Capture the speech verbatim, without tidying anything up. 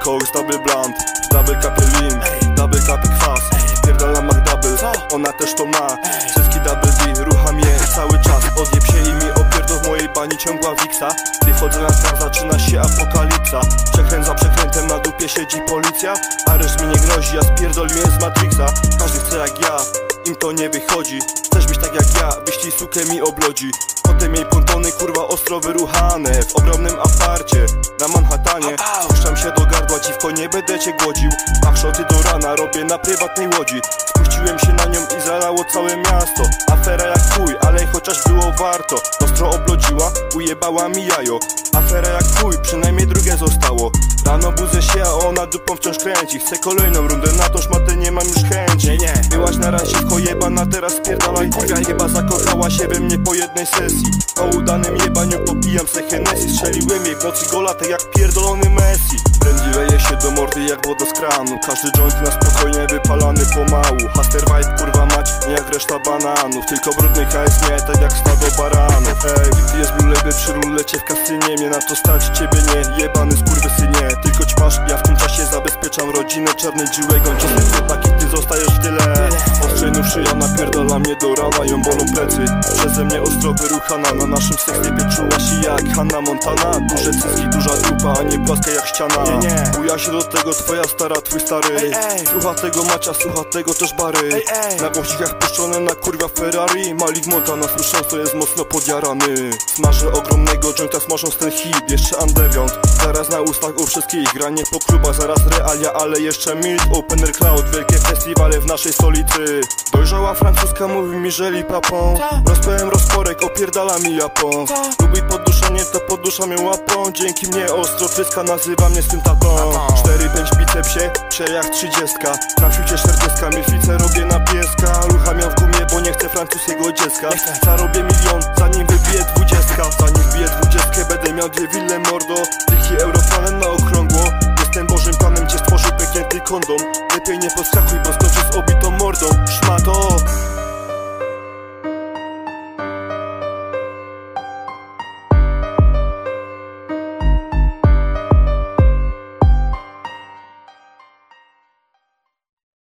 koks, double blunt, double kapie lim, double kapie kwas. Pierdala McDouble, ona też to ma. Wszystkie double D, rucha mnie cały czas. Odjeb się i mi opierdol w mojej bani ciągła wiksa. Gdy wchodzę na start, zaczyna się apokalipsa. Przekręt za przekrętem, na dupie siedzi policja. Areszt mi nie grozi, ja spierdoliłem z Matrixa. Każdy chce jak ja, im to nie wychodzi. Chcesz być tak jak ja, wyślij sukę mi oblodzi. Potem jej pontony kurwa ostro wyruchane. W ogromnym aparcie na Manhattanie. Puszczam się do gardła, dziwko, nie będę cię głodził. Pachszoty do rana robię na prywatnej łodzi. Spuściłem się na nią i zalało całe miasto. Afera jak chuj, ale chociaż było warto. Ostro oblodziła, ujebała mi jajo. Afera jak chuj, przynajmniej drugie zostało. Rano budzę się, a ona dupą wciąż kręci. Chcę kolejną rundę, na tą szmatę nie mam już chęci. Nie, nie. Byłaś na razie jebana, teraz spierdalaj. Kurwa chyba zakochała się we mnie po jednej sesji. Po udanym jebaniu popijam se Hennessy. Strzeliłem jej w nocy gola, tak jak pierdolony Messi. Prędzi leje się do mordy jak woda z kranu. Każdy joint na spokojnie wypalany pomału. Haster vibe kurwa mać, nie jak reszta bananów. Tylko brudny hajs nie, tak jak stado baranów. Ej, jest mój label przy rulecie w kasynie. Mnie na to stać, ciebie nie, jebany skurwysynie. Tylko ćmasz, ja w tym czasie zabezpieczam rodzinę. Czarny dziłegon, czasem chłopaki, ty zostajesz w tyle. Ostrzejnów szyja napierdala mnie do rana, ją bolą plecy. Przeze mnie ostro wyruchana, na naszym sekstypie czuła się jak Hannah Montana. Duże cyski, duża dupa, a nie płaska jak ściana. Nie, nie. Buja się do tego twoja stara, twój stary. Ej, ej. Słucha tego Macia, słucha tego też Bary. Ej, ej. Na głośnikach puszczone na kurwa Ferrari. Malik Montana słysząc, to jest mocno podjarany. Smażę ogromnego jointa, smażąc ten hit, jeszcze underground. Zaraz na ustach u wszystkich, granie po klubach, zaraz realia, ale jeszcze mid. Open Air Cloud, wielkie festiwale w naszej stolicy. Dojrzała francuska mówi mi, że lipapą. Rozpełem rozporek, opierdala mi Japon. Lubi podduszenie, to poddusza mnie łapą. Dzięki mnie ostro tryska, nazywa mnie swym tatą. Cztery pięć bicepsie, przejach trzydziestka. Na fiucie czterdziestka, milfice robię na pieska. Rucham ją w gumie, bo nie chcę francuskiego dziecka. Zarobię milion, zanim wybiję dwudziestka. Zanim wbiję dwudziestkę, będę miał dwie wille mordo. Dychy europlanem na okrągło. Jestem Bożym Panem, cię stworzył pęknięty kondom. Lepiej nie podskakuj, bo